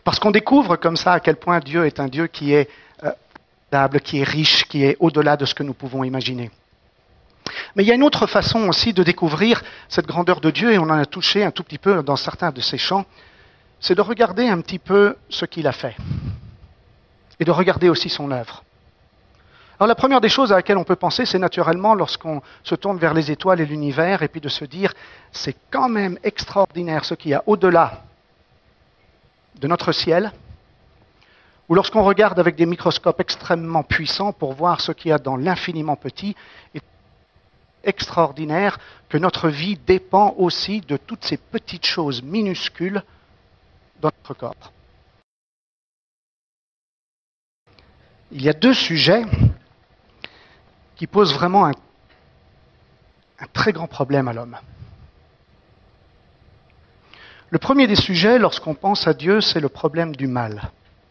Parce qu'on découvre comme ça à quel point Dieu est un Dieu qui est stable, qui est riche, qui est au-delà de ce que nous pouvons imaginer. Mais il y a une autre façon aussi de découvrir cette grandeur de Dieu, et on en a touché un tout petit peu dans certains de ces chants, c'est de regarder un petit peu ce qu'il a fait, et de regarder aussi son œuvre. Alors la première des choses à laquelle on peut penser, c'est naturellement lorsqu'on se tourne vers les étoiles et l'univers, et puis de se dire, c'est quand même extraordinaire ce qu'il y a au-delà de notre ciel, ou lorsqu'on regarde avec des microscopes extrêmement puissants pour voir ce qu'il y a dans l'infiniment petit, et extraordinaire que notre vie dépend aussi de toutes ces petites choses minuscules dans notre corps. Il y a deux sujets qui posent vraiment un très grand problème à l'homme. Le premier des sujets, lorsqu'on pense à Dieu, c'est le problème du mal.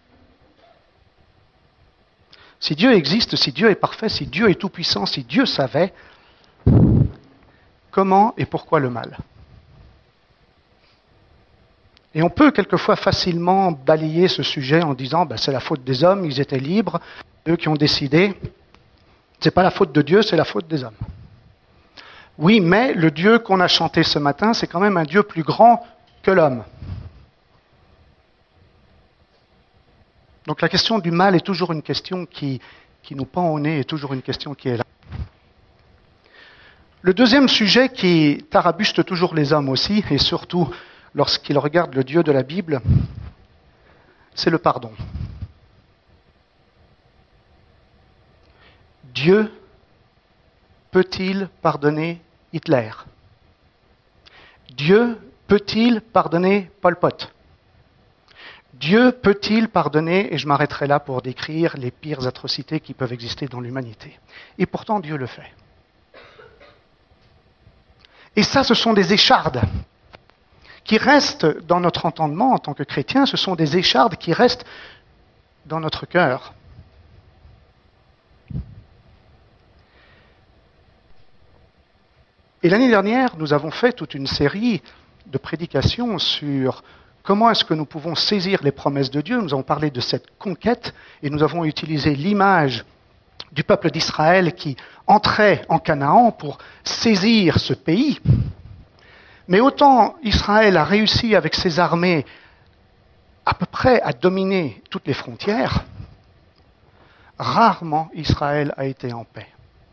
Si Dieu existe, si Dieu est parfait, si Dieu est tout-puissant, si Dieu savait, comment et pourquoi le mal? Et on peut quelquefois facilement balayer ce sujet en disant c'est la faute des hommes, ils étaient libres, eux qui ont décidé. C'est pas la faute de Dieu, c'est la faute des hommes. Oui, mais le Dieu qu'on a chanté ce matin, c'est quand même un Dieu plus grand que l'homme. Donc la question du mal est toujours une question qui nous pend au nez, est toujours une question qui est là. Le deuxième sujet qui tarabuste toujours les hommes aussi, et surtout lorsqu'ils regardent le Dieu de la Bible, c'est le pardon. Dieu peut-il pardonner Hitler? Dieu peut-il pardonner Pol Pot? Dieu peut-il pardonner, et je m'arrêterai là pour décrire les pires atrocités qui peuvent exister dans l'humanité. Et pourtant Dieu le fait. Et ça, ce sont des échardes qui restent dans notre entendement en tant que chrétiens, ce sont des échardes qui restent dans notre cœur. Et l'année dernière, nous avons fait toute une série de prédications sur comment est-ce que nous pouvons saisir les promesses de Dieu. Nous avons parlé de cette conquête et nous avons utilisé l'image du peuple d'Israël qui entrait en Canaan pour saisir ce pays. Mais autant Israël a réussi avec ses armées à peu près à dominer toutes les frontières, rarement Israël a été en paix.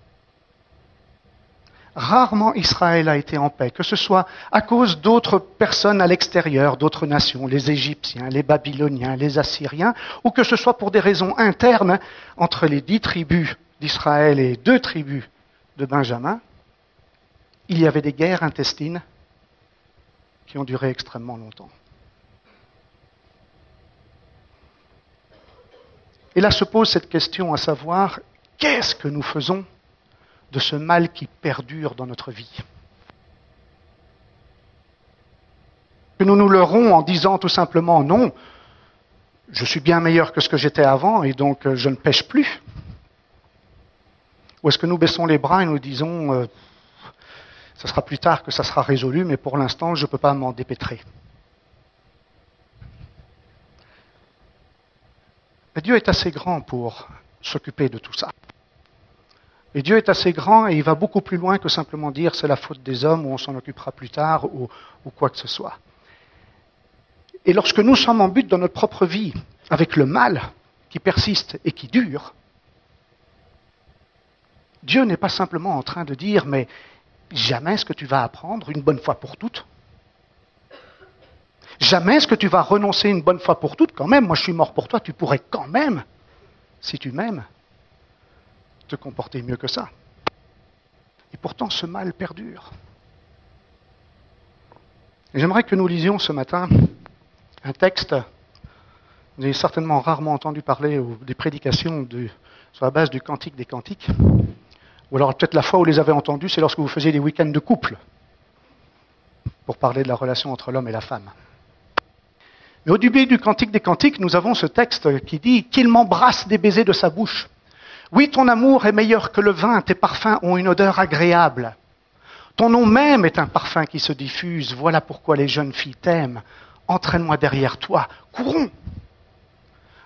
Rarement Israël a été en paix, que ce soit à cause d'autres personnes à l'extérieur, d'autres nations, les Égyptiens, les Babyloniens, les Assyriens, ou que ce soit pour des raisons internes entre les 10 tribus d'Israël et 2 tribus de Benjamin. Il y avait des guerres intestines qui ont duré extrêmement longtemps. Et là se pose cette question à savoir, qu'est-ce que nous faisons de ce mal qui perdure dans notre vie? Que nous nous leurrons en disant tout simplement non, je suis bien meilleur que ce que j'étais avant et donc je ne pêche plus. Ou est-ce que nous baissons les bras et nous disons ce sera plus tard que ça sera résolu, mais pour l'instant je ne peux pas m'en dépêtrer. Mais Dieu est assez grand pour s'occuper de tout ça. Et Dieu est assez grand et il va beaucoup plus loin que simplement dire c'est la faute des hommes ou on s'en occupera plus tard ou quoi que ce soit. Et lorsque nous sommes en but dans notre propre vie avec le mal qui persiste et qui dure, Dieu n'est pas simplement en train de dire mais jamais est-ce que tu vas apprendre une bonne fois pour toutes? Jamais est-ce que tu vas renoncer une bonne fois pour toutes? Quand même, moi je suis mort pour toi, tu pourrais quand même, si tu m'aimes, te comporter mieux que ça. Et pourtant, ce mal perdure. Et j'aimerais que nous lisions ce matin un texte, vous avez certainement rarement entendu parler des prédications sur la base du Cantique des Cantiques, ou alors peut-être la fois où vous les avez entendus, c'est lorsque vous faisiez des week-ends de couple, pour parler de la relation entre l'homme et la femme. Mais au début du Cantique des Cantiques, nous avons ce texte qui dit « Qu'il m'embrasse des baisers de sa bouche ». Oui, ton amour est meilleur que le vin, tes parfums ont une odeur agréable. Ton nom même est un parfum qui se diffuse, voilà pourquoi les jeunes filles t'aiment. Entraîne-moi derrière toi, courons.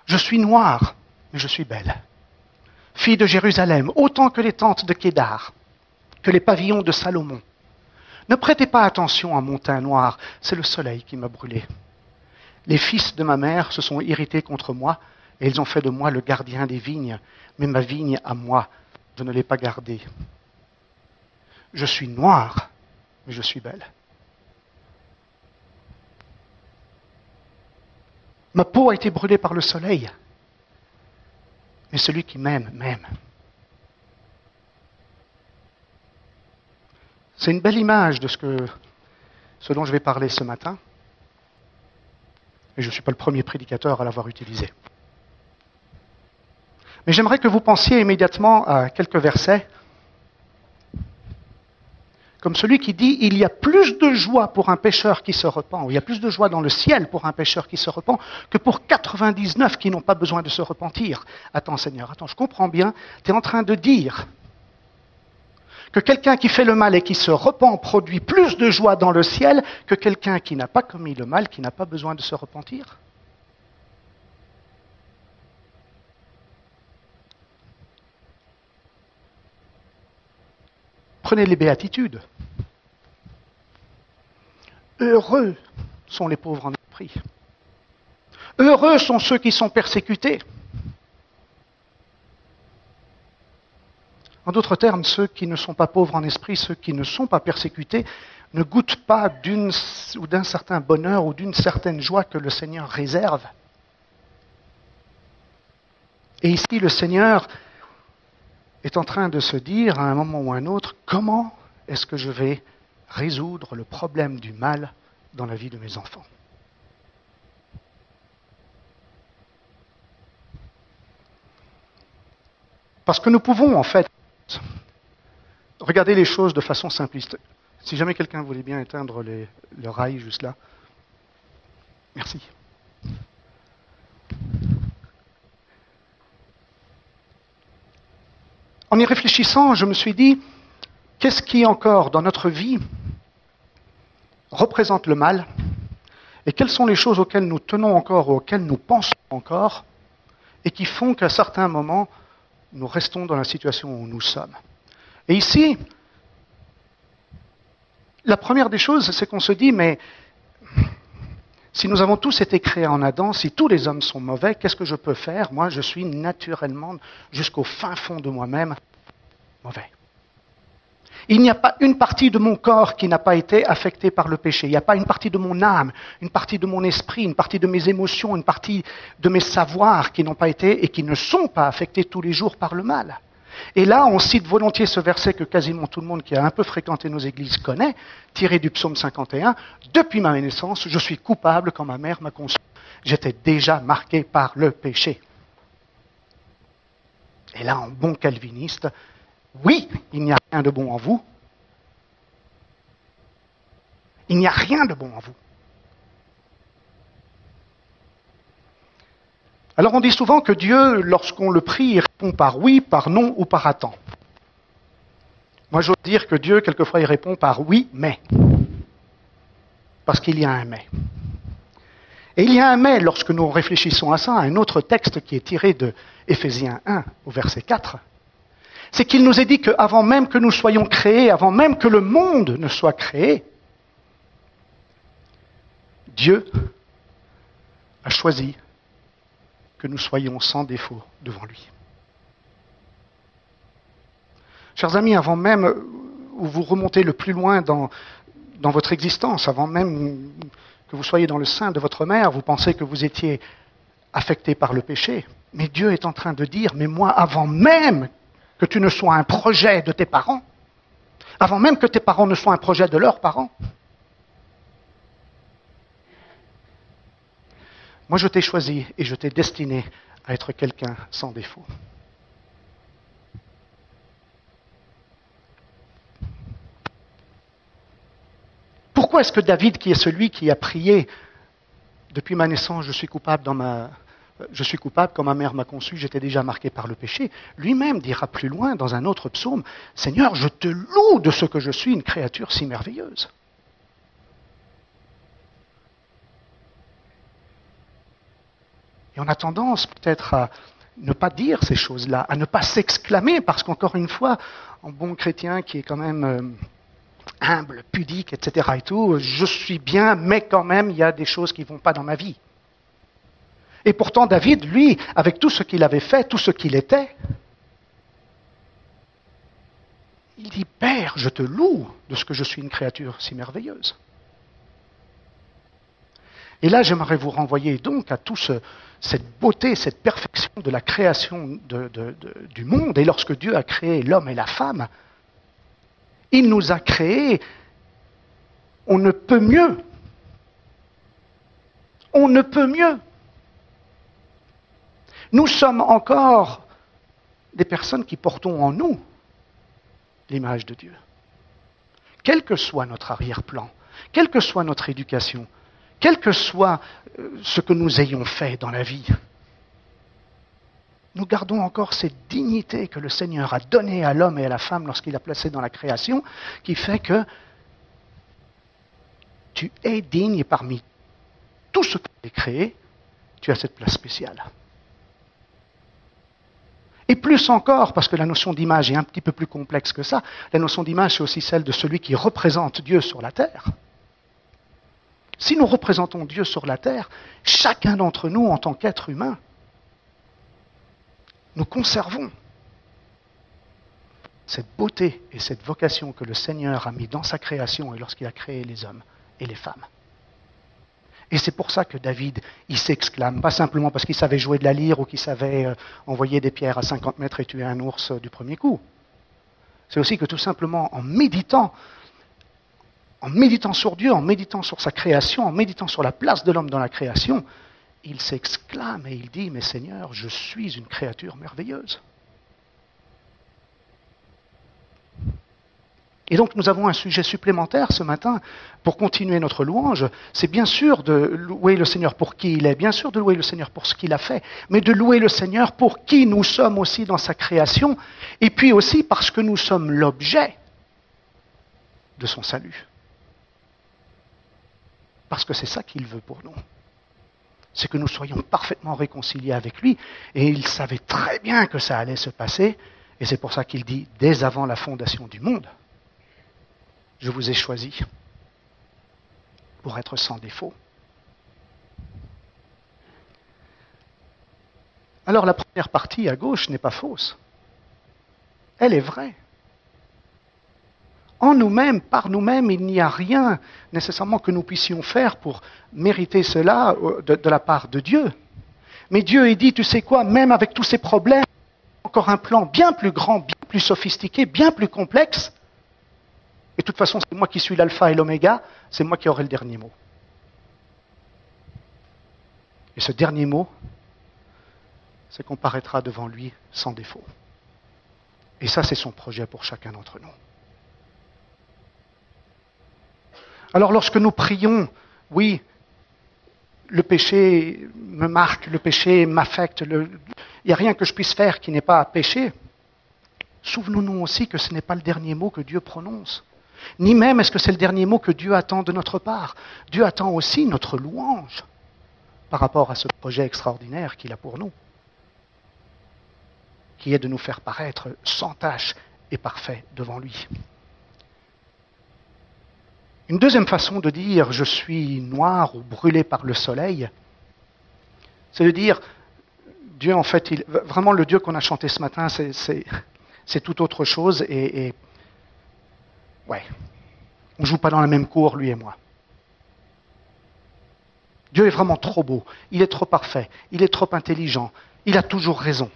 Je suis noire, mais je suis belle. Fille de Jérusalem, autant que les tentes de Kédar, que les pavillons de Salomon. Ne prêtez pas attention à mon teint noir, c'est le soleil qui m'a brûlé. Les fils de ma mère se sont irrités contre moi, et ils ont fait de moi le gardien des vignes. Mais ma vigne, à moi, je ne l'ai pas gardée. Je suis noire, mais je suis belle. Ma peau a été brûlée par le soleil, mais celui qui m'aime, m'aime. C'est une belle image de ce dont je vais parler ce matin. Et je ne suis pas le premier prédicateur à l'avoir utilisé. Mais j'aimerais que vous pensiez immédiatement à quelques versets, comme celui qui dit « Il y a plus de joie pour un pécheur qui se repent, ou il y a plus de joie dans le ciel pour un pécheur qui se repent, que pour 99 qui n'ont pas besoin de se repentir. » Attends Seigneur, attends, je comprends bien, tu es en train de dire que quelqu'un qui fait le mal et qui se repent produit plus de joie dans le ciel que quelqu'un qui n'a pas commis le mal, qui n'a pas besoin de se repentir. Prenez les béatitudes. Heureux sont les pauvres en esprit. Heureux sont ceux qui sont persécutés. En d'autres termes, ceux qui ne sont pas pauvres en esprit, ceux qui ne sont pas persécutés, ne goûtent pas d'un certain bonheur ou d'une certaine joie que le Seigneur réserve. Et ici, le Seigneur est en train de se dire, à un moment ou à un autre, comment est-ce que je vais résoudre le problème du mal dans la vie de mes enfants? Parce que nous pouvons, en fait, regarder les choses de façon simpliste. Si jamais quelqu'un voulait bien éteindre le rail juste là. Merci. En y réfléchissant, je me suis dit, qu'est-ce qui encore dans notre vie représente le mal et quelles sont les choses auxquelles nous tenons encore, auxquelles nous pensons encore et qui font qu'à certains moments, nous restons dans la situation où nous sommes. Et ici, la première des choses, c'est qu'on se dit, mais si nous avons tous été créés en Adam, si tous les hommes sont mauvais, qu'est-ce que je peux faire? Moi, je suis naturellement, jusqu'au fin fond de moi-même, mauvais. Il n'y a pas une partie de mon corps qui n'a pas été affectée par le péché. Il n'y a pas une partie de mon âme, une partie de mon esprit, une partie de mes émotions, une partie de mes savoirs qui n'ont pas été et qui ne sont pas affectés tous les jours par le mal. Et là, on cite volontiers ce verset que quasiment tout le monde qui a un peu fréquenté nos églises connaît, tiré du psaume 51. « Depuis ma naissance, je suis coupable quand ma mère m'a conçu. J'étais déjà marqué par le péché. » Et là, en bon calviniste, oui, il n'y a rien de bon en vous. Il n'y a rien de bon en vous. Alors on dit souvent que Dieu, lorsqu'on le prie, il répond par oui, par non ou par attends. Moi, j'ose dire que Dieu, quelquefois, il répond par oui, mais. Parce qu'il y a un mais. Et il y a un mais lorsque nous réfléchissons à ça, un autre texte qui est tiré de Éphésiens 1 au verset 4. C'est qu'il nous est dit qu'avant même que nous soyons créés, avant même que le monde ne soit créé, Dieu a choisi que nous soyons sans défaut devant lui. Chers amis, avant même où vous remontez le plus loin dans votre existence, avant même que vous soyez dans le sein de votre mère, vous pensez que vous étiez affecté par le péché. Mais Dieu est en train de dire, mais moi, avant même que tu ne sois un projet de tes parents, avant même que tes parents ne soient un projet de leurs parents, moi, je t'ai choisi et je t'ai destiné à être quelqu'un sans défaut. Pourquoi est-ce que David, qui est celui qui a prié « Depuis ma naissance, je suis coupable quand ma mère m'a conçu, j'étais déjà marqué par le péché », lui-même dira plus loin dans un autre psaume « Seigneur, je te loue de ce que je suis une créature si merveilleuse ». Et on a tendance peut-être à ne pas dire ces choses-là, à ne pas s'exclamer, parce qu'encore une fois, en bon chrétien qui est quand même humble, pudique, etc. et tout, je suis bien, mais quand même, il y a des choses qui ne vont pas dans ma vie. Et pourtant, David, lui, avec tout ce qu'il avait fait, tout ce qu'il était, il dit, Père, je te loue de ce que je suis une créature si merveilleuse. Et là, j'aimerais vous renvoyer donc à toute cette beauté, cette perfection de la création du monde. Et lorsque Dieu a créé l'homme et la femme, il nous a créés, on ne peut mieux. On ne peut mieux. Nous sommes encore des personnes qui portons en nous l'image de Dieu. Quel que soit notre arrière-plan, quelle que soit notre éducation, quel que soit ce que nous ayons fait dans la vie, nous gardons encore cette dignité que le Seigneur a donnée à l'homme et à la femme lorsqu'il a placé dans la création, qui fait que tu es digne et parmi tout ce que tu as créé, tu as cette place spéciale. Et plus encore, parce que la notion d'image est un petit peu plus complexe que ça, la notion d'image c'est aussi celle de celui qui représente Dieu sur la terre. Si nous représentons Dieu sur la terre, chacun d'entre nous, en tant qu'être humain, nous conservons cette beauté et cette vocation que le Seigneur a mis dans sa création et lorsqu'il a créé les hommes et les femmes. Et c'est pour ça que David, il s'exclame, pas simplement parce qu'il savait jouer de la lyre ou qu'il savait envoyer des pierres à 50 mètres et tuer un ours du premier coup. C'est aussi que tout simplement en méditant sur Dieu, en méditant sur sa création, en méditant sur la place de l'homme dans la création, il s'exclame et il dit, mais Seigneur, je suis une créature merveilleuse. Et donc nous avons un sujet supplémentaire ce matin pour continuer notre louange. C'est bien sûr de louer le Seigneur pour qui il est, bien sûr de louer le Seigneur pour ce qu'il a fait, mais de louer le Seigneur pour qui nous sommes aussi dans sa création, et puis aussi parce que nous sommes l'objet de son salut. Parce que c'est ça qu'il veut pour nous. C'est que nous soyons parfaitement réconciliés avec lui, et il savait très bien que ça allait se passer, et c'est pour ça qu'il dit, dès avant la fondation du monde, je vous ai choisi pour être sans défaut. Alors la première partie à gauche n'est pas fausse. Elle est vraie. En nous-mêmes, par nous-mêmes, il n'y a rien nécessairement que nous puissions faire pour mériter cela de la part de Dieu. Mais Dieu, il dit, tu sais quoi, même avec tous ces problèmes, encore un plan bien plus grand, bien plus sophistiqué, bien plus complexe. Et de toute façon, c'est moi qui suis l'alpha et l'oméga, c'est moi qui aurai le dernier mot. Et ce dernier mot, c'est qu'on paraîtra devant lui sans défaut. Et ça, c'est son projet pour chacun d'entre nous. Alors lorsque nous prions, oui, le péché me marque, le péché m'affecte, il n'y a rien que je puisse faire qui n'est pas péché. Souvenons-nous aussi que ce n'est pas le dernier mot que Dieu prononce. Ni même est-ce que c'est le dernier mot que Dieu attend de notre part. Dieu attend aussi notre louange par rapport à ce projet extraordinaire qu'il a pour nous, qui est de nous faire paraître sans tache et parfait devant lui. Une deuxième façon de dire « je suis noir ou brûlé par le soleil », c'est de dire Dieu, en fait, vraiment le Dieu qu'on a chanté ce matin, c'est tout autre chose et ouais, on ne joue pas dans la même cour, lui et moi. Dieu est vraiment trop beau, il est trop parfait, il est trop intelligent, il a toujours raison.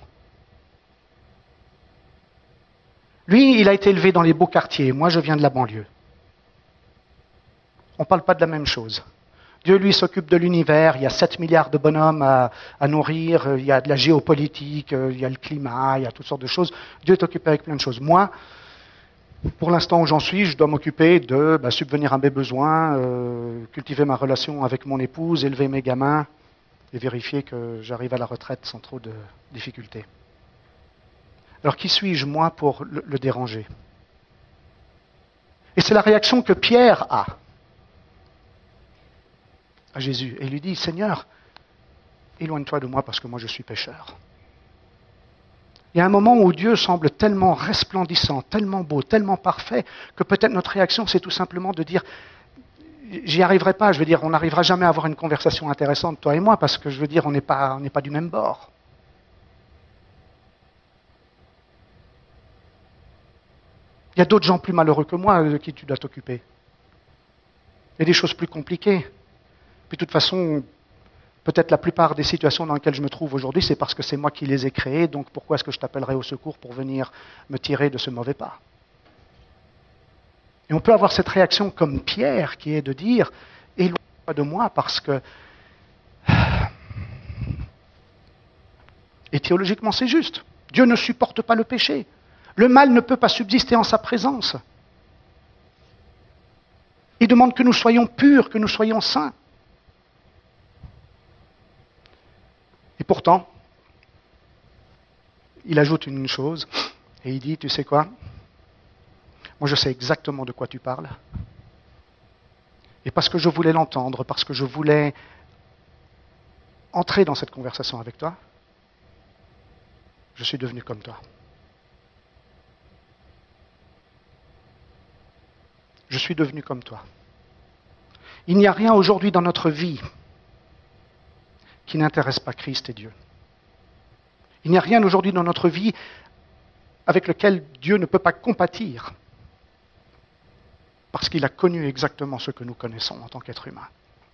Lui, il a été élevé dans les beaux quartiers, moi je viens de la banlieue. On ne parle pas de la même chose. Dieu, lui, s'occupe de l'univers, il y a 7 milliards de bonhommes à nourrir, il y a de la géopolitique, il y a le climat, il y a toutes sortes de choses. Dieu est occupé avec plein de choses. Moi, pour l'instant où j'en suis, je dois m'occuper de subvenir à mes besoins, cultiver ma relation avec mon épouse, élever mes gamins et vérifier que j'arrive à la retraite sans trop de difficultés. Alors qui suis-je, moi, pour le déranger? Et c'est la réaction que Pierre a à Jésus. Et il lui dit, Seigneur, éloigne-toi de moi parce que moi je suis pécheur. Il y a un moment où Dieu semble tellement resplendissant, tellement beau, tellement parfait, que peut-être notre réaction, c'est tout simplement de dire, j'y arriverai pas, je veux dire, on n'arrivera jamais à avoir une conversation intéressante, toi et moi, parce que je veux dire, on n'est pas du même bord. Il y a d'autres gens plus malheureux que moi de qui tu dois t'occuper. Il y a des choses plus compliquées. Puis de toute façon, peut-être la plupart des situations dans lesquelles je me trouve aujourd'hui, c'est parce que c'est moi qui les ai créées, donc pourquoi est-ce que je t'appellerai au secours pour venir me tirer de ce mauvais pas? Et on peut avoir cette réaction comme Pierre, qui est de dire, éloigne-toi de moi parce que... Et théologiquement, c'est juste. Dieu ne supporte pas le péché. Le mal ne peut pas subsister en sa présence. Il demande que nous soyons purs, que nous soyons saints. Et pourtant, il ajoute une chose, et il dit, tu sais quoi? Moi je sais exactement de quoi tu parles. Et parce que je voulais l'entendre, parce que je voulais entrer dans cette conversation avec toi, je suis devenu comme toi. Je suis devenu comme toi. Il n'y a rien aujourd'hui dans notre vie qui n'intéresse pas Christ et Dieu. Il n'y a rien aujourd'hui dans notre vie avec lequel Dieu ne peut pas compatir, parce qu'il a connu exactement ce que nous connaissons en tant qu'êtres humains.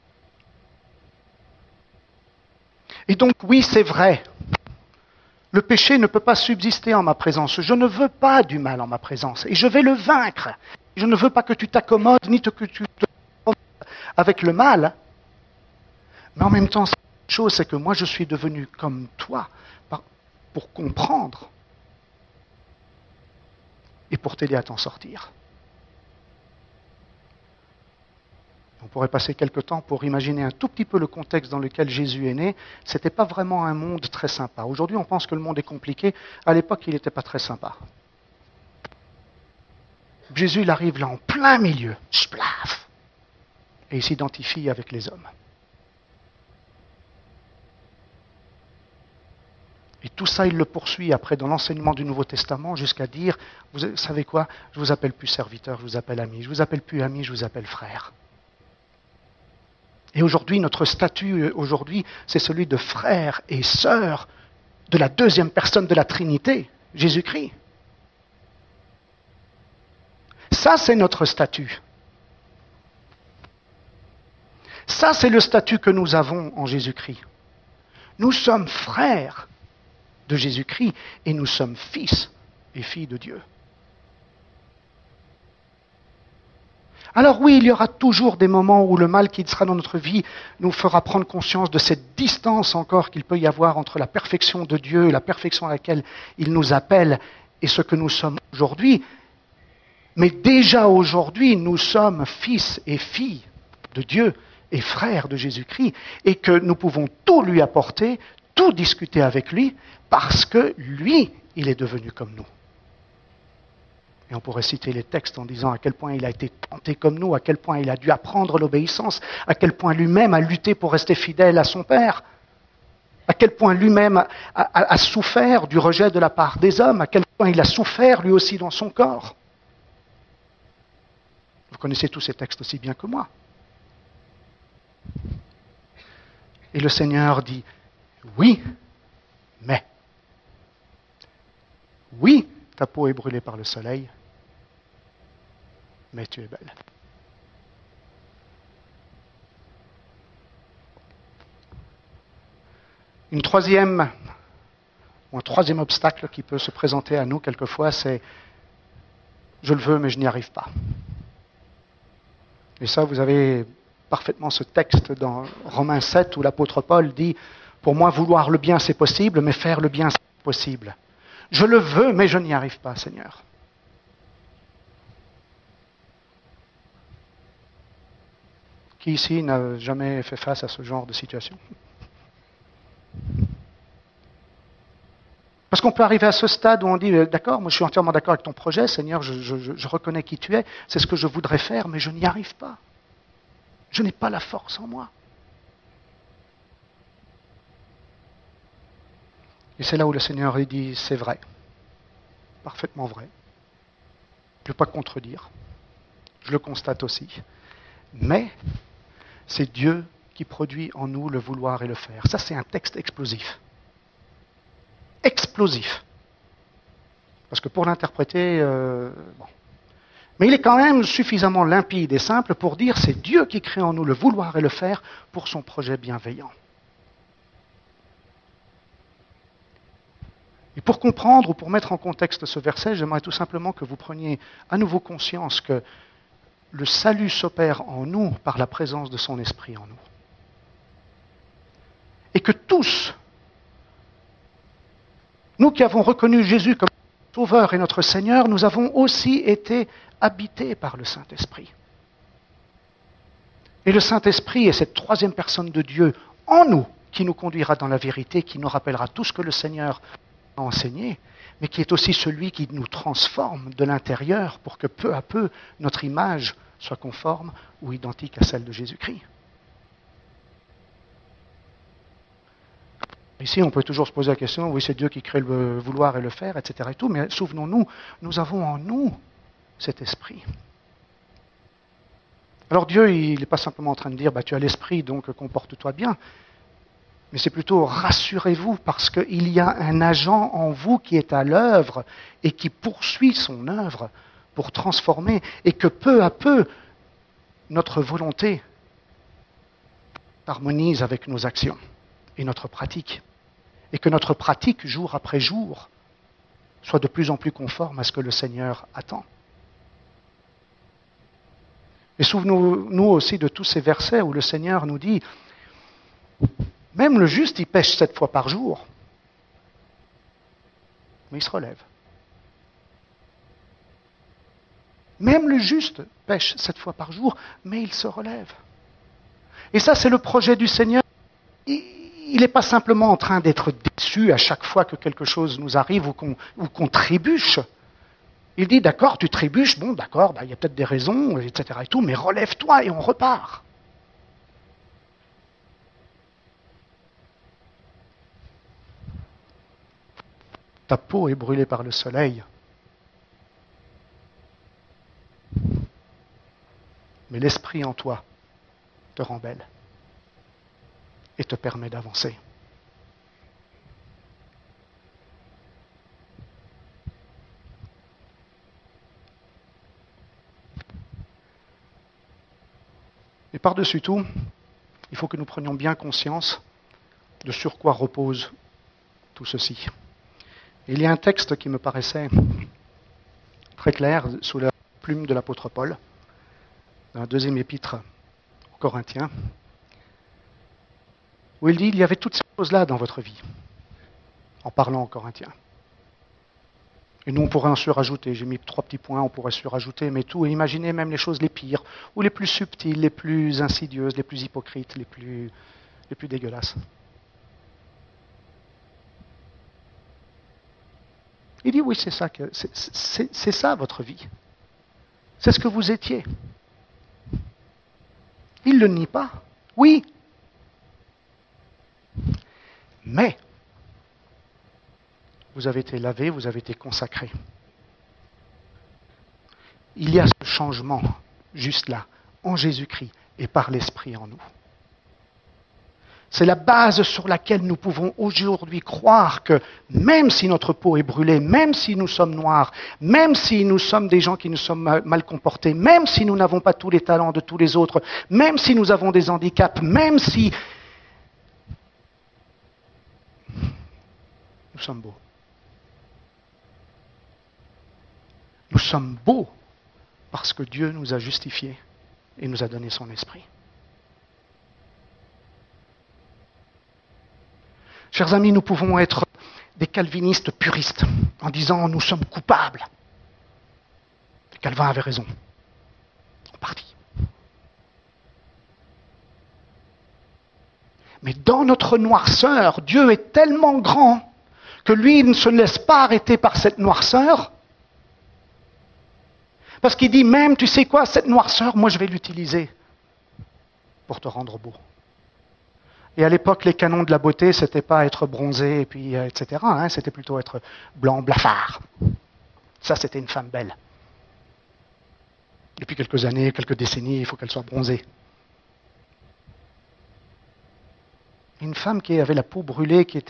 Et donc, oui, c'est vrai, le péché ne peut pas subsister en ma présence. Je ne veux pas du mal en ma présence, et je vais le vaincre. Je ne veux pas que tu t'accommodes, ni que tu te avec le mal. Mais en même temps, une chose, c'est que moi, je suis devenu comme toi pour comprendre et pour t'aider à t'en sortir. On pourrait passer quelque temps pour imaginer un tout petit peu le contexte dans lequel Jésus est né. Ce n'était pas vraiment un monde très sympa. Aujourd'hui, on pense que le monde est compliqué. À l'époque, il n'était pas très sympa. Jésus, il arrive là en plein milieu, splaf, et il s'identifie avec les hommes. Et tout ça, il le poursuit après dans l'enseignement du Nouveau Testament jusqu'à dire, vous savez quoi, je ne vous appelle plus serviteur, je vous appelle ami. Je ne vous appelle plus ami, je vous appelle frère. Et aujourd'hui, notre statut, c'est celui de frère et sœur de la deuxième personne de la Trinité, Jésus-Christ. Ça, c'est notre statut. Ça, c'est le statut que nous avons en Jésus-Christ. Nous sommes frères de Jésus-Christ et nous sommes fils et filles de Dieu. Alors oui, il y aura toujours des moments où le mal qui sera dans notre vie nous fera prendre conscience de cette distance encore qu'il peut y avoir entre la perfection de Dieu et la perfection à laquelle il nous appelle et ce que nous sommes aujourd'hui. Mais déjà aujourd'hui, nous sommes fils et filles de Dieu et frères de Jésus-Christ et que nous pouvons tout lui apporter, tout discuter avec lui parce que lui, il est devenu comme nous. Et on pourrait citer les textes en disant à quel point il a été tenté comme nous, à quel point il a dû apprendre l'obéissance, à quel point lui-même a lutté pour rester fidèle à son Père, à quel point lui-même a souffert du rejet de la part des hommes, à quel point il a souffert lui aussi dans son corps. Vous connaissez tous ces textes aussi bien que moi. Et le Seigneur dit, oui, mais. Oui, ta peau est brûlée par le soleil, mais tu es belle. Un troisième obstacle qui peut se présenter à nous quelquefois, c'est je le veux, mais je n'y arrive pas. Et ça, vous avez parfaitement ce texte dans Romains 7 où l'apôtre Paul dit pour moi, vouloir le bien, c'est possible, mais faire le bien, c'est impossible. Je le veux, mais je n'y arrive pas, Seigneur. Qui ici n'a jamais fait face à ce genre de situation? Parce qu'on peut arriver à ce stade où on dit, d'accord, moi je suis entièrement d'accord avec ton projet, Seigneur, je reconnais qui tu es, c'est ce que je voudrais faire, mais je n'y arrive pas. Je n'ai pas la force en moi. Et c'est là où le Seigneur dit, c'est vrai, parfaitement vrai. Je ne peux pas contredire, je le constate aussi. Mais c'est Dieu qui produit en nous le vouloir et le faire. Ça, c'est un texte explosif. Explosif. Parce que pour l'interpréter, bon. Mais il est quand même suffisamment limpide et simple pour dire c'est Dieu qui crée en nous le vouloir et le faire pour son projet bienveillant. Et pour comprendre ou pour mettre en contexte ce verset, j'aimerais tout simplement que vous preniez à nouveau conscience que le salut s'opère en nous par la présence de son esprit en nous. Et que tous, nous qui avons reconnu Jésus comme Sauveur et notre Seigneur, nous avons aussi été habités par le Saint-Esprit. Et le Saint-Esprit est cette troisième personne de Dieu en nous qui nous conduira dans la vérité, qui nous rappellera tout ce que le Seigneur a enseigné, mais qui est aussi celui qui nous transforme de l'intérieur pour que peu à peu notre image soit conforme ou identique à celle de Jésus-Christ. Ici, on peut toujours se poser la question, oui, c'est Dieu qui crée le vouloir et le faire, etc. et tout, mais souvenons-nous, nous avons en nous cet esprit. Alors Dieu, il n'est pas simplement en train de dire, tu as l'esprit, donc comporte-toi bien. Mais c'est plutôt rassurez-vous parce qu'il y a un agent en vous qui est à l'œuvre et qui poursuit son œuvre pour transformer et que peu à peu, notre volonté harmonise avec nos actions et notre pratique. Et que notre pratique, jour après jour, soit de plus en plus conforme à ce que le Seigneur attend. Et souvenons-nous aussi de tous ces versets où le Seigneur nous dit, même le juste, il pêche 7 fois par jour, mais il se relève. Même le juste pêche 7 fois par jour, mais il se relève. Et ça, c'est le projet du Seigneur. Il n'est pas simplement en train d'être déçu à chaque fois que quelque chose nous arrive ou qu'on trébuche. Il dit, d'accord, tu trébuches, bon, d'accord, il y a peut-être des raisons, etc. et tout, mais relève-toi et on repart. Ta peau est brûlée par le soleil. Mais l'esprit en toi te rend belle et te permet d'avancer. Et par-dessus tout, il faut que nous prenions bien conscience de sur quoi repose tout ceci. Et il y a un texte qui me paraissait très clair sous la plume de l'apôtre Paul, dans la deuxième épître aux Corinthiens, où il dit, il y avait toutes ces choses-là dans votre vie, en parlant aux Corinthiens. Et nous, on pourrait en surajouter, j'ai mis 3 petits points, on pourrait surajouter, mais tout, et imaginez même les choses les pires, ou les plus subtiles, les plus insidieuses, les plus hypocrites, les plus dégueulasses. Il dit, oui, c'est ça votre vie. C'est ce que vous étiez. Il ne le nie pas. Oui. Mais, vous avez été lavé, vous avez été consacré. Il y a ce changement, juste là, en Jésus-Christ et par l'Esprit en nous. C'est la base sur laquelle nous pouvons aujourd'hui croire que même si notre peau est brûlée, même si nous sommes noirs, même si nous sommes des gens qui nous sommes mal comportés, même si nous n'avons pas tous les talents de tous les autres, même si nous avons des handicaps, même si nous sommes beaux. Nous sommes beaux parce que Dieu nous a justifiés et nous a donné son esprit. Chers amis, nous pouvons être des calvinistes puristes en disant nous sommes coupables. Calvin avait raison, en partie. Mais dans notre noirceur, Dieu est tellement grand que lui, il ne se laisse pas arrêter par cette noirceur. Parce qu'il dit même, tu sais quoi, cette noirceur, moi je vais l'utiliser pour te rendre beau. Et à l'époque, les canons de la beauté, c'était pas être bronzé, et puis, etc. C'était plutôt être blanc, blafard. Ça, c'était une femme belle. Depuis quelques années, quelques décennies, il faut qu'elle soit bronzée. Une femme qui avait la peau brûlée, qui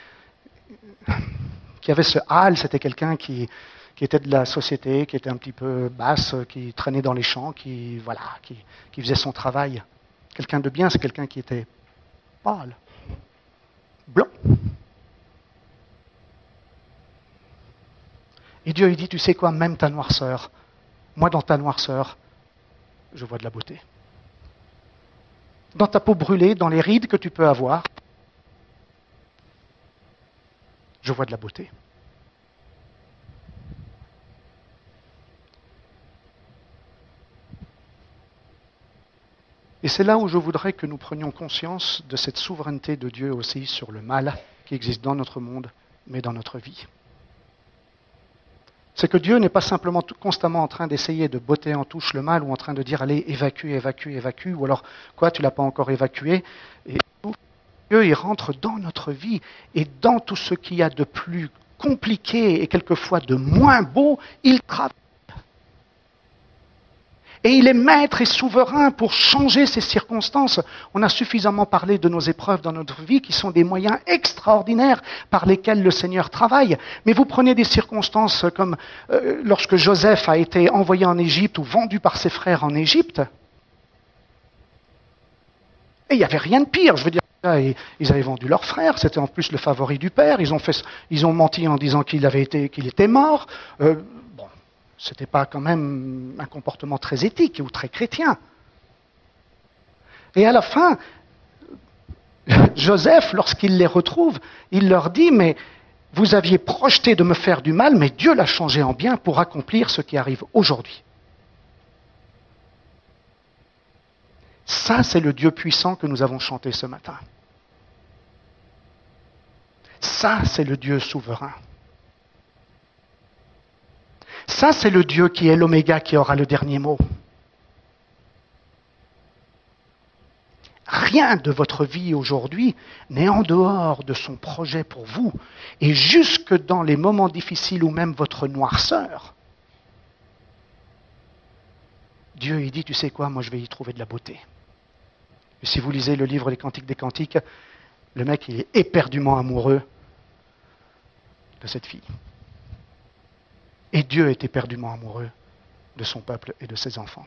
avait ce hâle, c'était quelqu'un qui était de la société, qui était un petit peu basse, qui traînait dans les champs, qui faisait son travail. Quelqu'un de bien, c'est quelqu'un qui était pâle, blanc. Et Dieu, il dit, tu sais quoi, même ta noirceur, moi dans ta noirceur, je vois de la beauté. Dans ta peau brûlée, dans les rides que tu peux avoir, je vois de la beauté. Et c'est là où je voudrais que nous prenions conscience de cette souveraineté de Dieu aussi sur le mal qui existe dans notre monde, mais dans notre vie. C'est que Dieu n'est pas simplement constamment en train d'essayer de botter en touche le mal ou en train de dire allez, évacue, évacue, évacue, ou alors quoi, tu ne l'as pas encore évacué. Et Dieu, il rentre dans notre vie et dans tout ce qu'il y a de plus compliqué et quelquefois de moins beau, il travaille. Et il est maître et souverain pour changer ces circonstances. On a suffisamment parlé de nos épreuves dans notre vie qui sont des moyens extraordinaires par lesquels le Seigneur travaille. Mais vous prenez des circonstances comme lorsque Joseph a été envoyé en Égypte ou vendu par ses frères en Égypte. Et il n'y avait rien de pire. Je veux dire, ils avaient vendu leur frère, c'était en plus le favori du père. Ils ont menti en disant qu'il était mort. Ce n'était pas quand même un comportement très éthique ou très chrétien. Et à la fin, Joseph, lorsqu'il les retrouve, il leur dit, mais vous aviez projeté de me faire du mal, mais Dieu l'a changé en bien pour accomplir ce qui arrive aujourd'hui. Ça, c'est le Dieu puissant que nous avons chanté ce matin. Ça, c'est le Dieu souverain. Ça, c'est le Dieu qui est l'oméga, qui aura le dernier mot. Rien de votre vie aujourd'hui n'est en dehors de son projet pour vous. Et jusque dans les moments difficiles ou même votre noirceur, Dieu, il dit, tu sais quoi, moi je vais y trouver de la beauté. Et si vous lisez le livre Les Cantiques des Cantiques, le mec, il est éperdument amoureux de cette fille. Et Dieu est éperdument amoureux de son peuple et de ses enfants.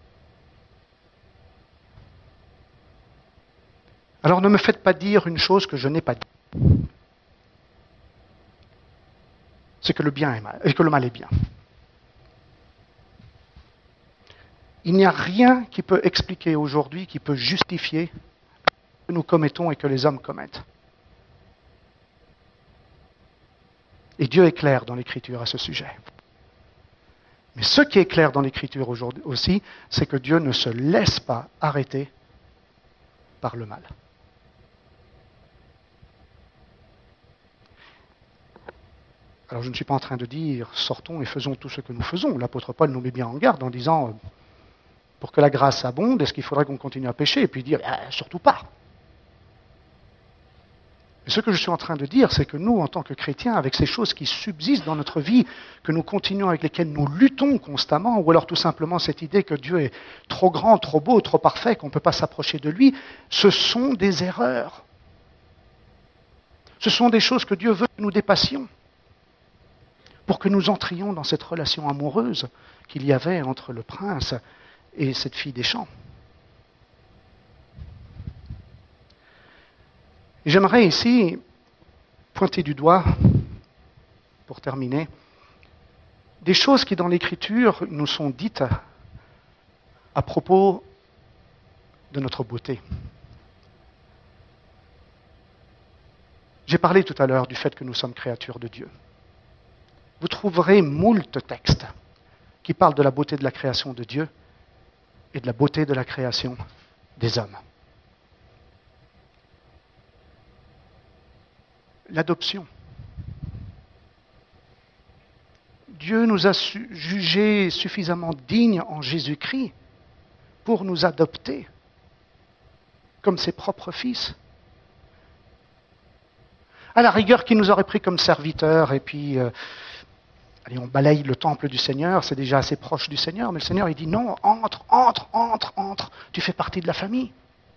Alors ne me faites pas dire une chose que je n'ai pas dit. C'est que le bien est mal, et que le mal est bien. Il n'y a rien qui peut expliquer aujourd'hui, qui peut justifier ce que nous commettons et que les hommes commettent. Et Dieu est clair dans l'Écriture à ce sujet. Mais ce qui est clair dans l'Écriture aujourd'hui aussi, c'est que Dieu ne se laisse pas arrêter par le mal. Alors je ne suis pas en train de dire sortons et faisons tout ce que nous faisons. L'apôtre Paul nous met bien en garde en disant pour que la grâce abonde, est-ce qu'il faudrait qu'on continue à pécher? Et puis dire surtout pas. Mais ce que je suis en train de dire, c'est que nous, en tant que chrétiens, avec ces choses qui subsistent dans notre vie, que nous continuons, avec lesquelles nous luttons constamment, ou alors tout simplement cette idée que Dieu est trop grand, trop beau, trop parfait, qu'on ne peut pas s'approcher de lui, ce sont des erreurs. Ce sont des choses que Dieu veut que nous dépassions, pour que nous entrions dans cette relation amoureuse qu'il y avait entre le prince et cette fille des champs. J'aimerais ici pointer du doigt, pour terminer, des choses qui dans l'Écriture nous sont dites à propos de notre beauté. J'ai parlé tout à l'heure du fait que nous sommes créatures de Dieu. Vous trouverez moult textes qui parlent de la beauté de la création de Dieu et de la beauté de la création des hommes. L'adoption. Dieu nous a jugés suffisamment dignes en Jésus-Christ pour nous adopter comme ses propres fils À la rigueur, qui nous aurait pris comme serviteurs, et puis, allez, on balaye le temple du Seigneur, c'est déjà assez proche du Seigneur, mais le Seigneur, il dit non, entre, tu fais partie de la famille.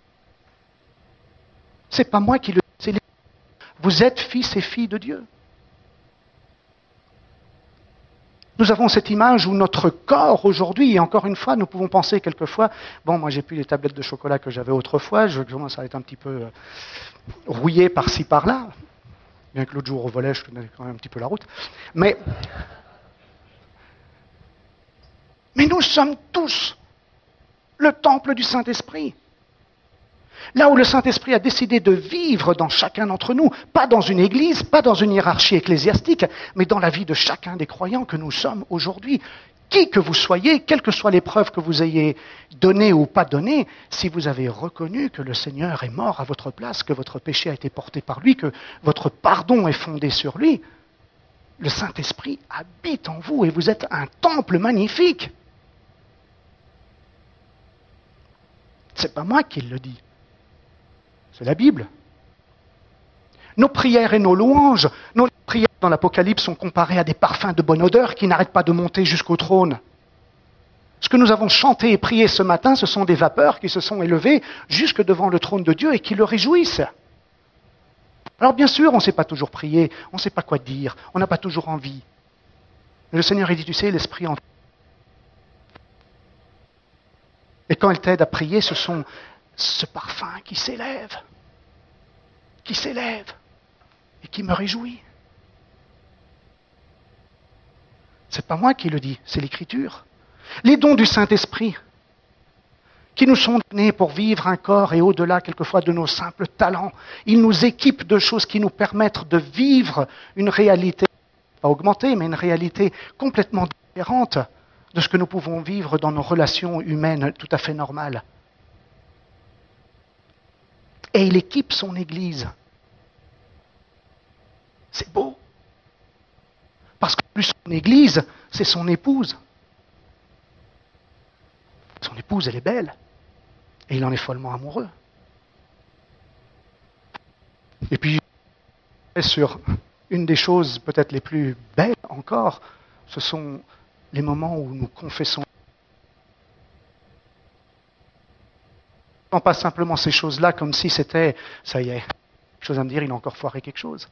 C'est pas moi qui le dis, c'est les... Vous êtes fils et filles de Dieu. Nous avons cette image où notre corps aujourd'hui, et encore une fois, nous pouvons penser quelquefois, bon, moi j'ai plus les tablettes de chocolat que j'avais autrefois, je commence à être un petit peu rouillé par-ci par-là, bien que l'autre jour au volet, je tenais quand même un petit peu la route. Mais nous sommes tous le temple du Saint-Esprit. Là où le Saint-Esprit a décidé de vivre dans chacun d'entre nous, pas dans une église, pas dans une hiérarchie ecclésiastique, mais dans la vie de chacun des croyants que nous sommes aujourd'hui. Qui que vous soyez, quelles que soient les preuves que vous ayez données ou pas données, si vous avez reconnu que le Seigneur est mort à votre place, que votre péché a été porté par lui, que votre pardon est fondé sur lui, le Saint-Esprit habite en vous et vous êtes un temple magnifique. C'est pas moi qui le dis. C'est la Bible. Nos prières et nos louanges, nos prières dans l'Apocalypse sont comparées à des parfums de bonne odeur qui n'arrêtent pas de monter jusqu'au trône. Ce que nous avons chanté et prié ce matin, ce sont des vapeurs qui se sont élevées jusque devant le trône de Dieu et qui le réjouissent. Alors bien sûr, on ne sait pas toujours prier, on ne sait pas quoi dire, on n'a pas toujours envie. Mais le Seigneur, il dit, tu sais, l'Esprit en... Et quand il t'aide à prier, ce sont ce parfum qui s'élève et qui me réjouit. C'est pas moi qui le dis, c'est l'Écriture. Les dons du Saint-Esprit qui nous sont donnés pour vivre un corps et au-delà quelquefois de nos simples talents, ils nous équipent de choses qui nous permettent de vivre une réalité, pas augmentée, mais une réalité complètement différente de ce que nous pouvons vivre dans nos relations humaines tout à fait normales. Et il équipe son Église. C'est beau. Parce que plus son Église, c'est son épouse. Son épouse, elle est belle. Et il en est follement amoureux. Et puis, sur une des choses peut-être les plus belles encore, ce sont les moments où nous confessons. Pas simplement ces choses-là comme si c'était, ça y est, quelque chose à me dire, il a encore foiré quelque chose.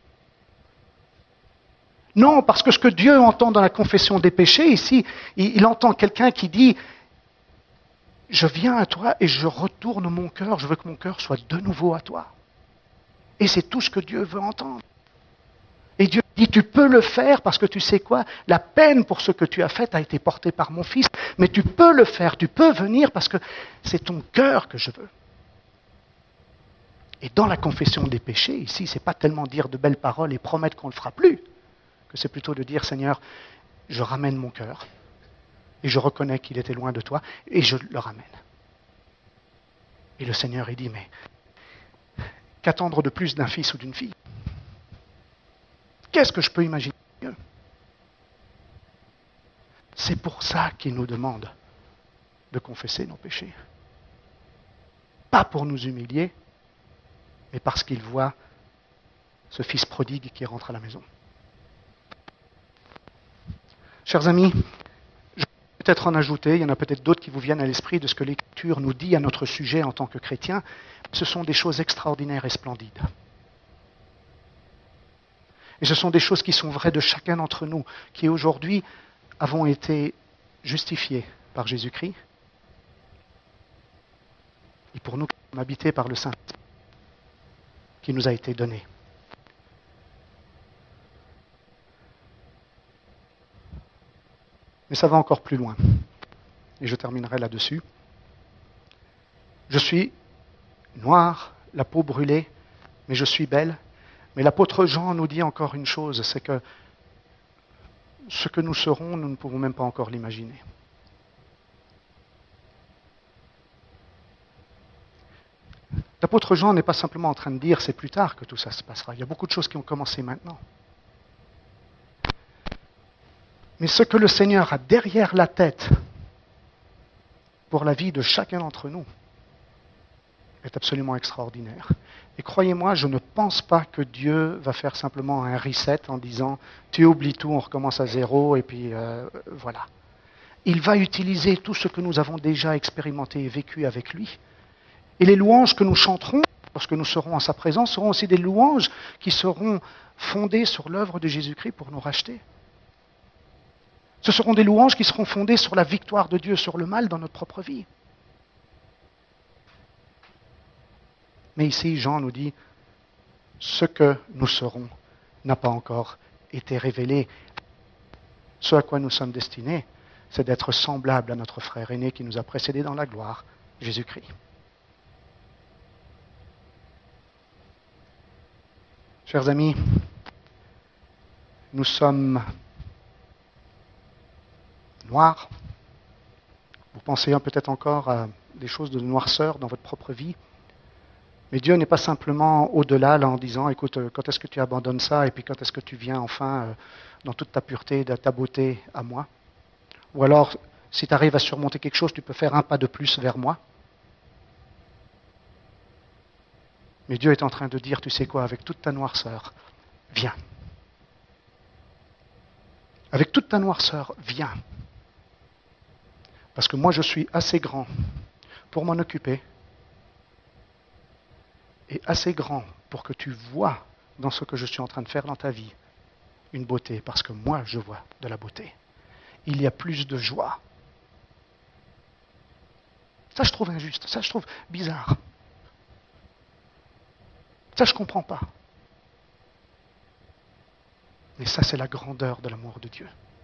Non, parce que ce que Dieu entend dans la confession des péchés, ici, il entend quelqu'un qui dit, je viens à toi et je retourne mon cœur, je veux que mon cœur soit de nouveau à toi. Et c'est tout ce que Dieu veut entendre. Et Dieu dit, tu peux le faire parce que tu sais quoi, la peine pour ce que tu as fait a été portée par mon Fils, mais tu peux le faire, tu peux venir parce que c'est ton cœur que je veux. Et dans la confession des péchés, ici, c'est pas tellement dire de belles paroles et promettre qu'on ne le fera plus, que c'est plutôt de dire, Seigneur, je ramène mon cœur et je reconnais qu'il était loin de toi et je le ramène. Et le Seigneur, il dit, mais qu'attendre de plus d'un fils ou d'une fille ? Qu'est-ce que je peux imaginer mieux ? C'est pour ça qu'il nous demande de confesser nos péchés. Pas pour nous humilier, mais parce qu'il voit ce fils prodigue qui rentre à la maison. Chers amis, je vais peut-être en ajouter, il y en a peut-être d'autres qui vous viennent à l'esprit de ce que l'Écriture nous dit à notre sujet en tant que chrétiens. Ce sont des choses extraordinaires et splendides. Et ce sont des choses qui sont vraies de chacun d'entre nous, qui aujourd'hui avons été justifiés par Jésus-Christ, et pour nous qui sommes habités par le Saint-Esprit qui nous a été donné. Mais ça va encore plus loin, et je terminerai là-dessus. Je suis noire, la peau brûlée, mais je suis belle. Mais l'apôtre Jean nous dit encore une chose, c'est que ce que nous serons, nous ne pouvons même pas encore l'imaginer. L'apôtre Jean n'est pas simplement en train de dire c'est plus tard que tout ça se passera. Il y a beaucoup de choses qui ont commencé maintenant. Mais ce que le Seigneur a derrière la tête pour la vie de chacun d'entre nous, est absolument extraordinaire. Et croyez-moi, je ne pense pas que Dieu va faire simplement un reset en disant tu oublies tout, on recommence à zéro et puis voilà. Il va utiliser tout ce que nous avons déjà expérimenté et vécu avec lui. Et les louanges que nous chanterons lorsque nous serons en sa présence seront aussi des louanges qui seront fondées sur l'œuvre de Jésus-Christ pour nous racheter. Ce seront des louanges qui seront fondées sur la victoire de Dieu sur le mal dans notre propre vie. Mais ici, Jean nous dit, ce que nous serons n'a pas encore été révélé. Ce à quoi nous sommes destinés, c'est d'être semblables à notre frère aîné qui nous a précédés dans la gloire, Jésus-Christ. Chers amis, nous sommes noirs. Vous pensez peut-être encore à des choses de noirceur dans votre propre vie. Mais Dieu n'est pas simplement au-delà là, en disant, écoute, quand est-ce que tu abandonnes ça et puis quand est-ce que tu viens enfin dans toute ta pureté, de ta beauté à moi? Ou alors, si tu arrives à surmonter quelque chose, tu peux faire un pas de plus vers moi. Mais Dieu est en train de dire, tu sais quoi, avec toute ta noirceur, viens. Avec toute ta noirceur, viens. Parce que moi, je suis assez grand pour m'en occuper et assez grand pour que tu vois dans ce que je suis en train de faire dans ta vie une beauté, parce que moi, je vois de la beauté. Il y a plus de joie. Ça, je trouve injuste. Ça, je trouve bizarre. Ça, je ne comprends pas. Et ça, c'est la grandeur de l'amour de Dieu.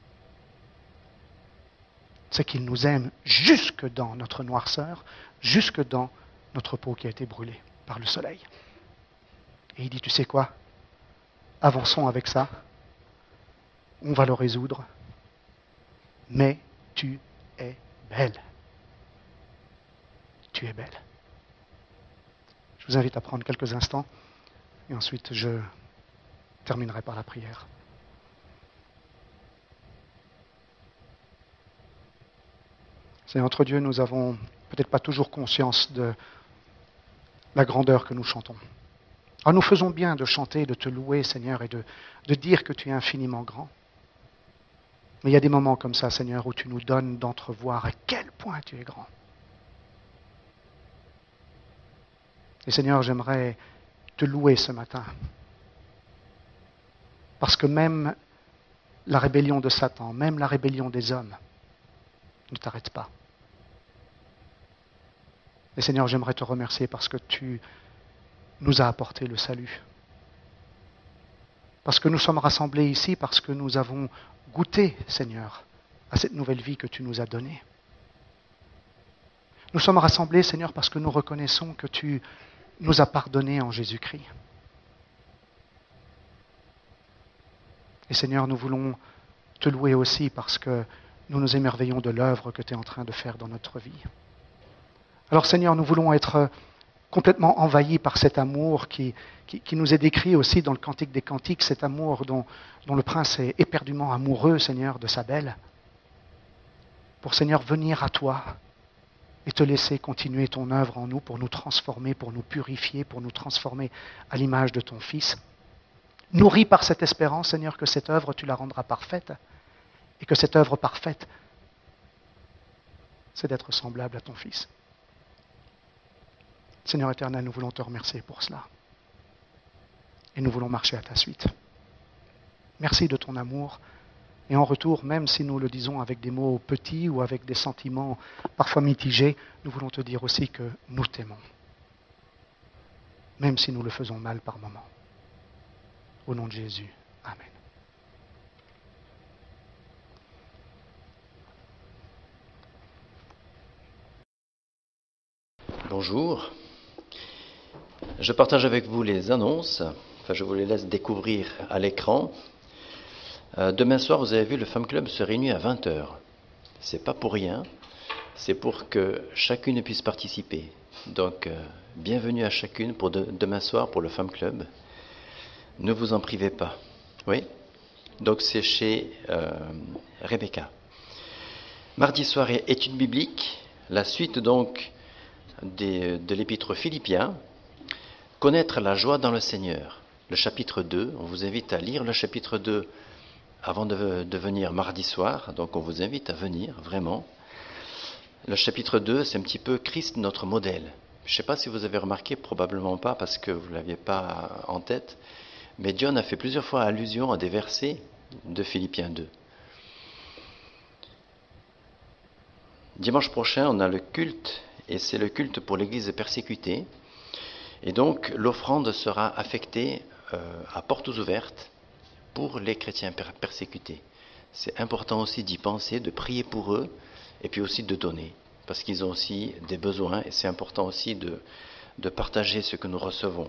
C'est qu'il nous aime jusque dans notre noirceur, jusque dans notre peau qui a été brûlée par le soleil. Et il dit, tu sais quoi? Avançons avec ça. On va le résoudre. Mais tu es belle. Tu es belle. Je vous invite à prendre quelques instants et ensuite je terminerai par la prière. Seigneur, entre Dieu, nous avons peut-être pas toujours conscience de la grandeur que nous chantons. Alors nous faisons bien de chanter, de te louer, Seigneur, et de dire que tu es infiniment grand. Mais il y a des moments comme ça, Seigneur, où tu nous donnes d'entrevoir à quel point tu es grand. Et Seigneur, j'aimerais te louer ce matin. Parce que même la rébellion de Satan, même la rébellion des hommes, ne t'arrête pas. Et Seigneur, j'aimerais te remercier parce que tu nous as apporté le salut. Parce que nous sommes rassemblés ici, parce que nous avons goûté, Seigneur, à cette nouvelle vie que tu nous as donnée. Nous sommes rassemblés, Seigneur, parce que nous reconnaissons que tu nous as pardonné en Jésus-Christ. Et Seigneur, nous voulons te louer aussi parce que nous nous émerveillons de l'œuvre que tu es en train de faire dans notre vie. Alors Seigneur, nous voulons être complètement envahis par cet amour qui nous est décrit aussi dans le Cantique des Cantiques, cet amour dont le prince est éperdument amoureux, Seigneur, de sa belle. Pour Seigneur, venir à toi et te laisser continuer ton œuvre en nous pour nous transformer, pour nous purifier, pour nous transformer à l'image de ton Fils. Nourris par cette espérance, Seigneur, que cette œuvre, tu la rendras parfaite et que cette œuvre parfaite, c'est d'être semblable à ton Fils. Seigneur éternel, nous voulons te remercier pour cela. Et nous voulons marcher à ta suite. Merci de ton amour. Et en retour, même si nous le disons avec des mots petits ou avec des sentiments parfois mitigés, nous voulons te dire aussi que nous t'aimons. Même si nous le faisons mal par moments. Au nom de Jésus. Amen. Bonjour. Je partage avec vous les annonces. Je vous les laisse découvrir à l'écran. Demain soir, vous avez vu, le Femme Club se réunit à 20h. C'est pas pour rien. C'est pour que chacune puisse participer. Donc, bienvenue à chacune pour demain soir pour le Femme Club. Ne vous en privez pas. Oui? Donc, c'est chez Rebecca. Mardi soir, étude biblique. La suite, donc, de l'épître aux Philippiens, connaître la joie dans le Seigneur. Le chapitre 2, on vous invite à lire le chapitre 2 avant de venir mardi soir, donc on vous invite à venir, vraiment. Le chapitre 2, c'est un petit peu Christ, notre modèle. Je ne sais pas si vous avez remarqué, probablement pas, parce que vous ne l'aviez pas en tête, mais John a fait plusieurs fois allusion à des versets de Philippiens 2. Dimanche prochain, on a le culte, et c'est le culte pour l'Église persécutée. Et donc, l'offrande sera affectée à portes ouvertes pour les chrétiens persécutés. C'est important aussi d'y penser, de prier pour eux, et puis aussi de donner, parce qu'ils ont aussi des besoins, et c'est important aussi de partager ce que nous recevons.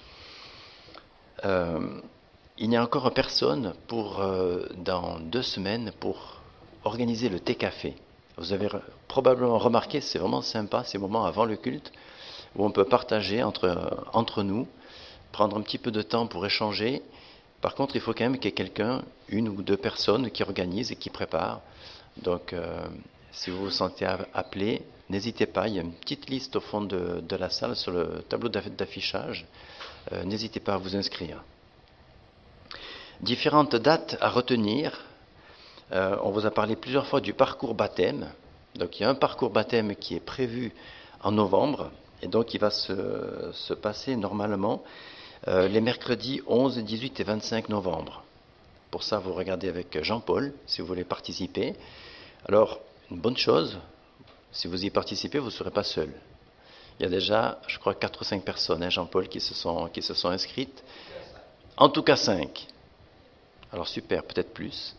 Il n'y a encore personne dans 2 semaines pour organiser le thé-café. Vous avez probablement remarqué, c'est vraiment sympa ces moments avant le culte, où on peut partager entre nous, prendre un petit peu de temps pour échanger. Par contre, il faut quand même qu'il y ait quelqu'un, 1 ou 2 personnes qui organisent et qui préparent. Donc, si vous vous sentez appelé, n'hésitez pas, il y a une petite liste au fond de la salle sur le tableau d'affichage. N'hésitez pas à vous inscrire. Différentes dates à retenir. On vous a parlé plusieurs fois du parcours baptême. Donc il y a un parcours baptême qui est prévu en novembre, et donc il va se passer normalement les mercredis 11, 18 et 25 novembre. Pour ça, vous regardez avec Jean-Paul, si vous voulez participer. Alors, une bonne chose, si vous y participez, vous ne serez pas seul. Il y a déjà, je crois, 4 ou 5 personnes, Jean-Paul, qui se sont inscrites. En tout cas 5. Alors super, peut-être plus.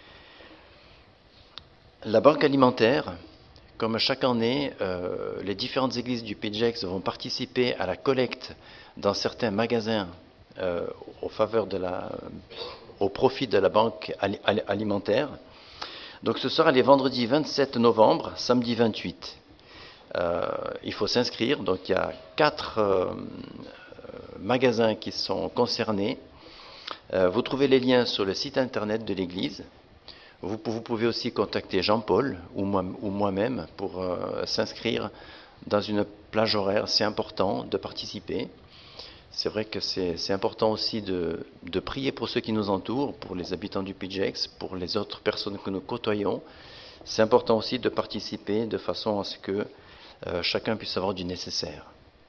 La banque alimentaire, comme chaque année, les différentes églises du PJX vont participer à la collecte dans certains magasins au profit de la banque alimentaire. Donc ce sera les vendredis 27 novembre, samedi 28. Il faut s'inscrire, donc il y a 4 magasins qui sont concernés. Vous trouvez les liens sur le site internet de l'église. Vous pouvez aussi contacter Jean-Paul ou moi-même pour s'inscrire dans une plage horaire. C'est important de participer. C'est vrai que c'est important aussi de prier pour ceux qui nous entourent, pour les habitants du PJX, pour les autres personnes que nous côtoyons. C'est important aussi de participer de façon à ce que chacun puisse avoir du nécessaire.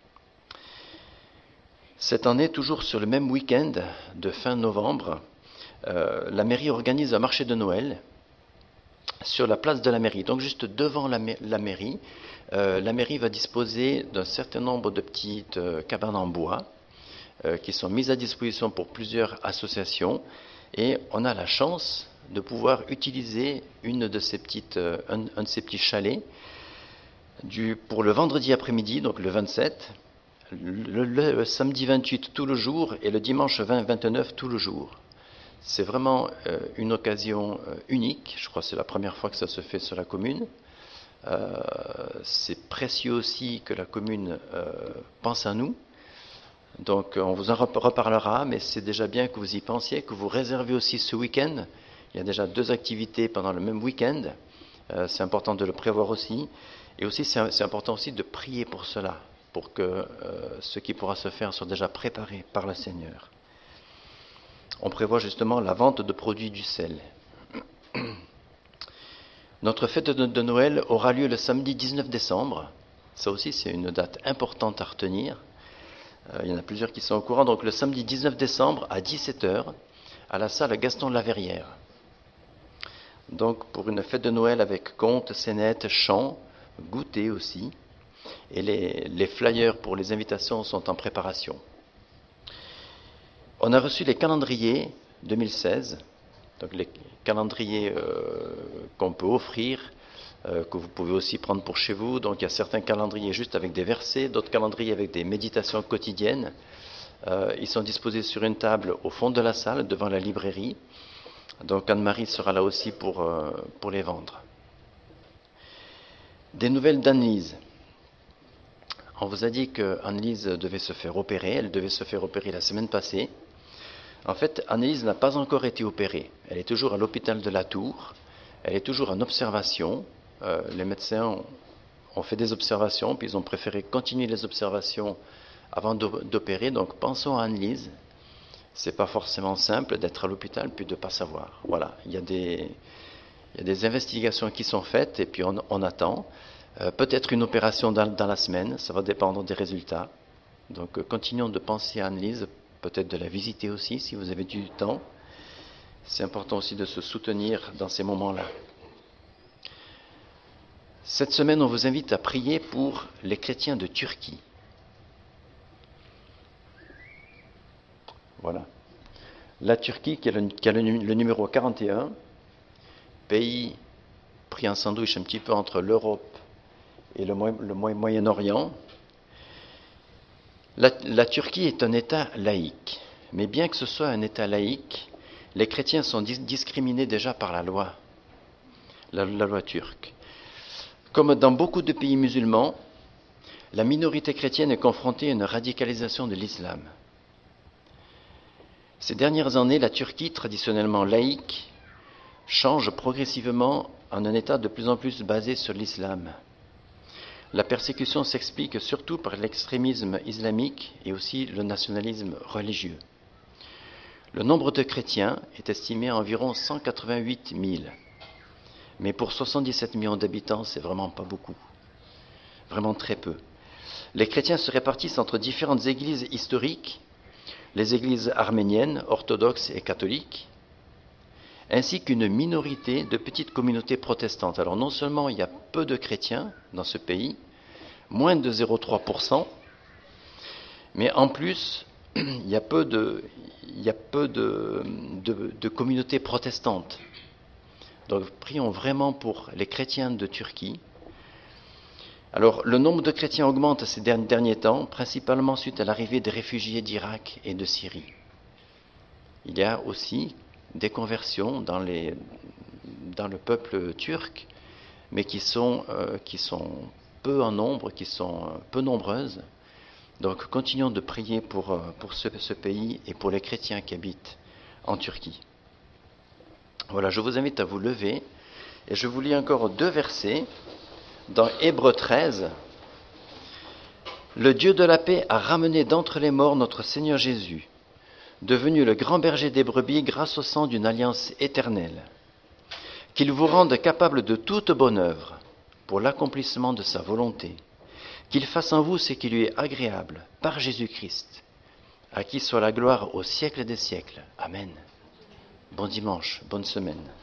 Cette année, toujours sur le même week-end de fin novembre, la mairie organise un marché de Noël sur la place de la mairie. Donc juste devant la mairie, la mairie va disposer d'un certain nombre de petites cabanes en bois qui sont mises à disposition pour plusieurs associations, et on a la chance de pouvoir utiliser un de ces petits chalets pour le vendredi après-midi, donc le 27, le samedi 28 tout le jour et le dimanche 29 tout le jour. C'est vraiment une occasion unique. Je crois que c'est la première fois que ça se fait sur la commune. C'est précieux aussi que la commune pense à nous. Donc on vous en reparlera, mais c'est déjà bien que vous y pensiez, que vous réservez aussi ce week-end. Il y a déjà 2 activités pendant le même week-end. C'est important de le prévoir aussi. Et aussi, c'est important aussi de prier pour cela, pour que ce qui pourra se faire soit déjà préparé par le Seigneur. On prévoit justement la vente de produits du sel. Notre fête de Noël aura lieu le samedi 19 décembre. Ça aussi, c'est une date importante à retenir. Il y en a plusieurs qui sont au courant. Donc le samedi 19 décembre à 17h, à la salle Gaston Laverrière. Donc pour une fête de Noël avec contes, scénettes, chants, goûter aussi. Et les flyers pour les invitations sont en préparation. On a reçu les calendriers 2016, donc les calendriers qu'on peut offrir, que vous pouvez aussi prendre pour chez vous. Donc il y a certains calendriers juste avec des versets, d'autres calendriers avec des méditations quotidiennes. Ils sont disposés sur une table au fond de la salle, devant la librairie. Donc Anne-Marie sera là aussi pour les vendre. Des nouvelles d'Anne-Lise. On vous a dit qu'Anne-Lise devait se faire opérer. Elle devait se faire opérer la semaine passée. En fait, Anne-Lise n'a pas encore été opérée. Elle est toujours à l'hôpital de la Tour. Elle est toujours en observation. Les médecins ont fait des observations, puis ils ont préféré continuer les observations avant d'opérer. Donc pensons à Anne-Lise. C'est pas forcément simple d'être à l'hôpital puis de ne pas savoir. Voilà, il y a des investigations qui sont faites et puis on attend. Peut-être une opération dans la semaine, ça va dépendre des résultats. Donc continuons de penser à Anne-Lise, peut-être de la visiter aussi si vous avez du temps. C'est important aussi de se soutenir dans ces moments-là. Cette semaine, on vous invite à prier pour les chrétiens de Turquie. Voilà. La Turquie qui a le numéro 41, pays pris en sandwich un petit peu entre l'Europe et le Moyen-Orient. La Turquie est un État laïque, mais bien que ce soit un État laïque, les chrétiens sont discriminés déjà par la loi turque. Comme dans beaucoup de pays musulmans, la minorité chrétienne est confrontée à une radicalisation de l'islam. Ces dernières années, la Turquie, traditionnellement laïque, change progressivement en un État de plus en plus basé sur l'islam. La persécution s'explique surtout par l'extrémisme islamique et aussi le nationalisme religieux. Le nombre de chrétiens est estimé à environ 188 000. Mais pour 77 millions d'habitants, c'est vraiment pas beaucoup. Vraiment très peu. Les chrétiens se répartissent entre différentes églises historiques, les églises arméniennes, orthodoxes et catholiques, ainsi qu'une minorité de petites communautés protestantes. Alors non seulement il y a peu de chrétiens dans ce pays, moins de 0,3%, mais en plus, il y a peu de communautés protestantes. Donc prions vraiment pour les chrétiens de Turquie. Alors le nombre de chrétiens augmente ces derniers temps, principalement suite à l'arrivée des réfugiés d'Irak et de Syrie. Il y a aussi des conversions dans le peuple turc, mais qui sont peu en nombre, qui sont peu nombreuses. Donc continuons de prier pour ce pays et pour les chrétiens qui habitent en Turquie. Voilà, je vous invite à vous lever et je vous lis encore 2 versets dans Hébreux 13. Le Dieu de la paix a ramené d'entre les morts notre Seigneur Jésus, devenu le grand berger des brebis grâce au sang d'une alliance éternelle. Qu'il vous rende capable de toute bonne œuvre pour l'accomplissement de sa volonté. Qu'il fasse en vous ce qui lui est agréable par Jésus-Christ, à qui soit la gloire au siècle des siècles. Amen. Bon dimanche, bonne semaine.